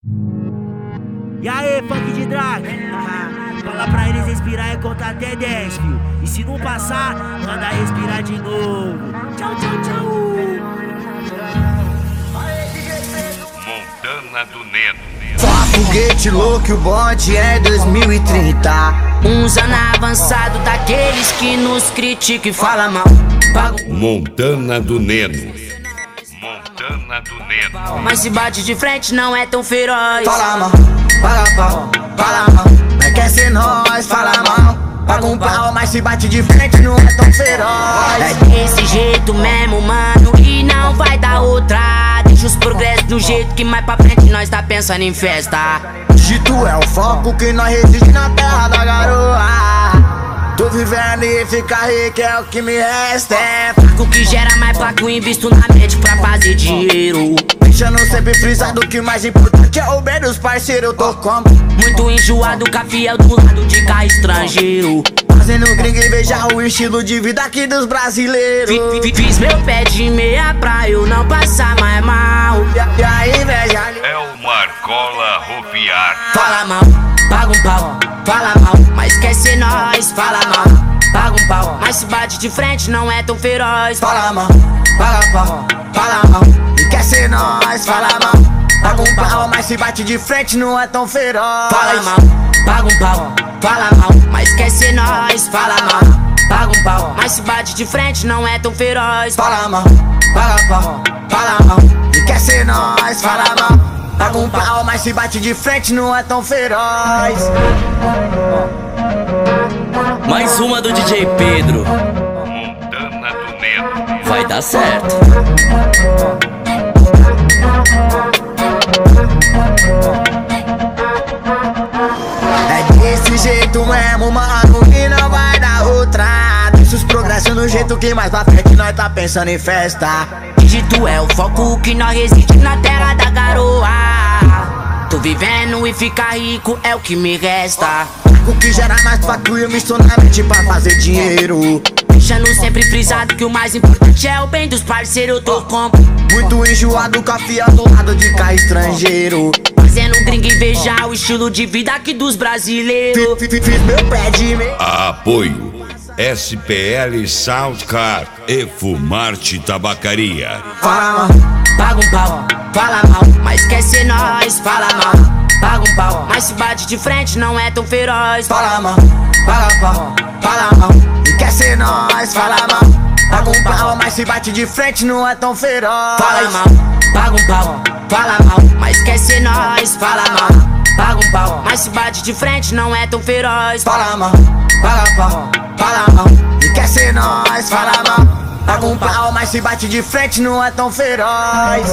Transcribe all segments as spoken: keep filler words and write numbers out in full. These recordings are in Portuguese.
E aí, funk de drag? Fala pra eles respirar e contar até dez, viu? E se não passar, manda respirar de novo. Tchau, tchau, tchau. Montana do Neno. Só foguete louco, o bonde é dois mil e trinta. Uns anos avançados daqueles que nos criticam e falam mal. Pago... Montana do Neno. Montana do Neno. Mas se bate de frente não é tão feroz. Fala mal, paga pau, fala mal. Mas quer ser nós, fala mal. Paga um pau, mas se bate de frente não é tão feroz. É desse jeito mesmo, mano, e não vai dar outra. Deixa os progressos do jeito que mais pra frente nós tá pensando em festa. Dito é o foco que nós resiste na terra da garoa. Tô vivendo e ficar rico é o que me resta. É o que gera mais placa, eu invisto na mente pra fazer dinheiro. Deixando sempre frisado que o mais importante é o bem dos parceiros. Eu tô como muito enjoado, cafiel do lado de cá estrangeiro. Fazendo gringo invejar o estilo de vida aqui dos brasileiros. Fiz meu pé de meia pra eu não passar mais mal. E a inveja é o Marcola Ropiar. Fala mal, paga um pau, fala mal. Mas quer ser nós, fala mal. Paga um pau, mas se bate de frente não é tão feroz. Fala mal, paga pau, fala mal. E quer ser nós, fala mal. Paga um pau, mas se bate de frente não é tão feroz. Fala mal, paga um pau, fala mal. Mas quer ser nós, fala mal. Paga um pau, mas se bate de frente não é tão feroz. Fala mal, paga pau, fala mal. E quer ser nós, fala mal. Paga um pau, mas se bate de frente não é tão feroz. Mais uma do D J Pedro. Montana do Neno. Vai dar certo. É desse jeito mesmo, mano, que não vai dar outra. Deixa os progressos no jeito que mais pra frente nós tá pensando em festa. Dígito é o foco que nós resiste na terra da garoa. Tô vivendo e ficar rico é o que me resta. O que gera mais placa eu misto na mente pra fazer dinheiro. Deixando sempre frisado que o mais importante é o bem dos parceiros. Eu tô com muito enjoado, café do lado de cá estrangeiro. Fazendo gringo invejar o estilo de vida aqui dos brasileiros. Fiz meu pé de meia. Apoio S P L Soundcar e Fumarte Tabacaria. Fala mal, paga um pau, fala mal. Mas quer ser nós, fala mal. Paga um pau, mas se bate de frente não é tão feroz. Fala mal, paga pau, fala mal. E quer ser nós, fala mal. Paga um pau, mas se bate de frente não é tão feroz. Fala mal, paga um pau, fala mal. Mas quer ser nós, fala mal. Paga um pau, mas se bate de frente não é tão feroz. Fala mal, paga pau, fala mal. E quer ser nós, fala mal. Paga um pau, mas se bate de frente não é tão feroz.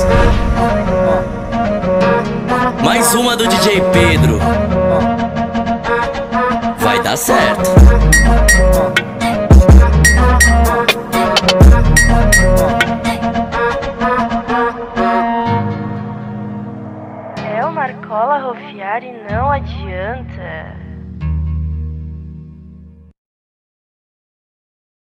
Mais uma do D J Pedro. Vai dar certo. É o Marcola Rofiar e não adianta.